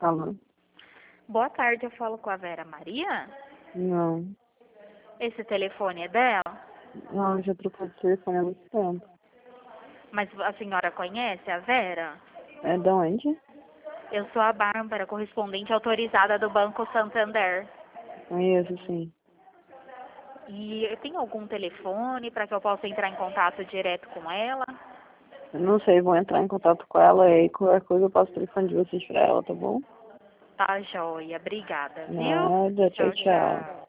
Alô? Boa tarde, eu falo com a Vera Maria. Não. Esse telefone é dela? Não, eu já trocou de telefone há muito tempo. Mas a senhora conhece a Vera? É de onde? Eu sou a Bárbara, correspondente autorizada do Banco Santander. Conheço, sim. E tem algum telefone para que eu possa entrar em contato direto com ela? Eu não sei, vou entrar em contato com ela e qualquer coisa eu passo o telefone de vocês pra ela, tá bom? Tá joia, obrigada, viu? Nada, tchau, Tchau, tchau. tchau.